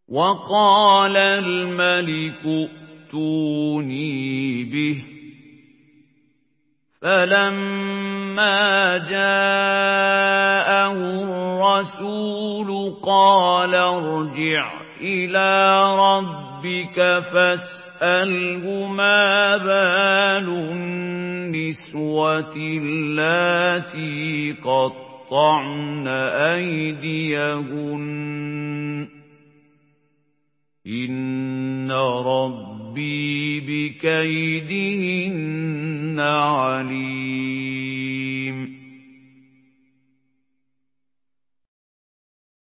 وقال الملك ائتوني به فلما جاءه الرسول قال ارجع إلى ربك فاسأله ما بال النسوة اللاتي قطعن أيديهن إن ربي بكيدهن عليم